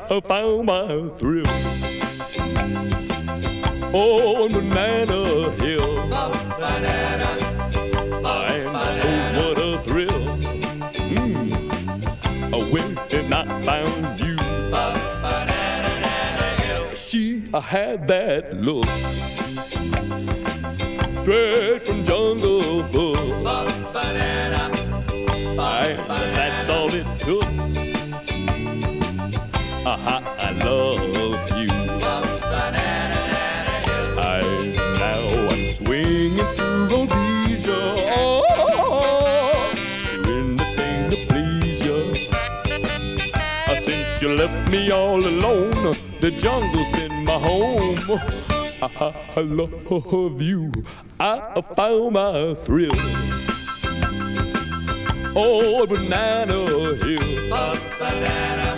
found my thrill. Oh, on Banana Hill. And oh, what a thrill. When I found you. She had that look straight from Jungle Book. And that's all it took. I love you. Now I'm swinging through Rhodesia, doing the thing to please you. Since you left me all alone, the jungle's been my home. I love you. I found my thrill. Oh, Banana Hill.